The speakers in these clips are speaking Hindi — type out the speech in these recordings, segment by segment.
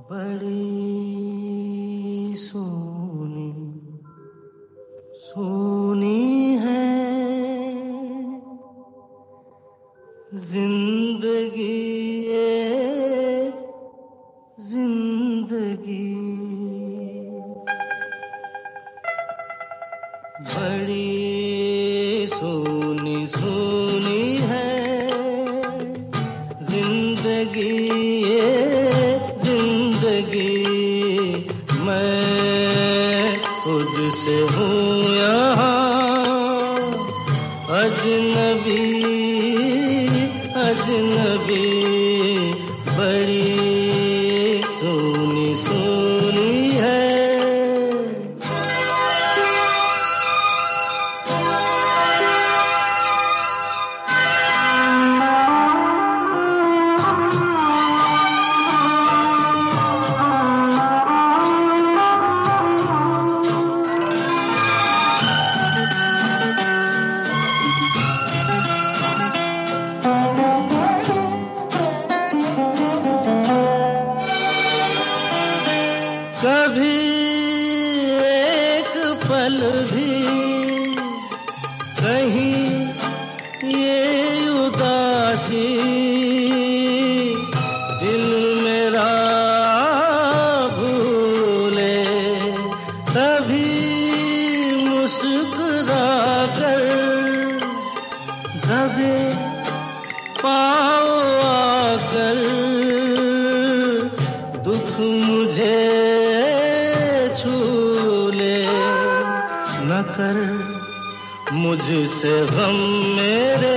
बड़ी सोनी सोनी है जिंदगी ये जिंदगी, बड़ी सोनी सोनी है जिंदगी ये जिंदगी। मैं खुद से हूँ यहाँ अजनबी अजनबी, बड़ी सोनी सोनी है। कभी एक पल भी कहीं ये उदासी दिल मेरा भूले, तभी मुस्कुरा कर दबे पाँव आकर दुख मुझे छूले, न कर मुझसे गम मेरे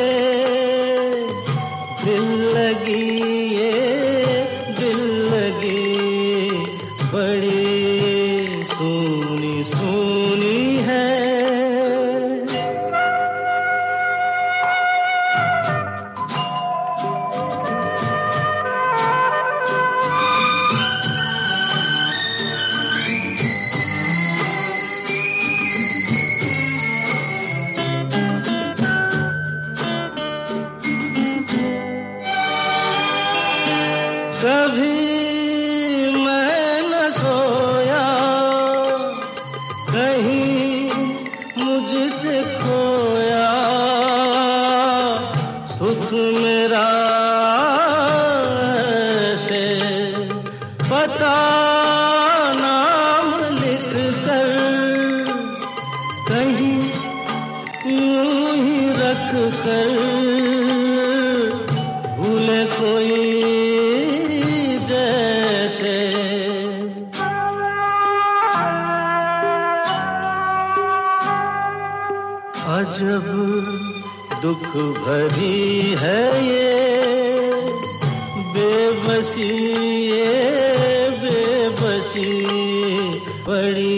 दिल लगी ये दिल लगी, बड़ी सोनी सोनी है। कभी मैं न सोया कहीं मुझसे खोया, सुख मेरा से पता नाम लिख कर कहीं यूं ही रख कर भूले कोई जैसे। अजब दुख भरी है ये बेबसी ये बेबसी, बड़ी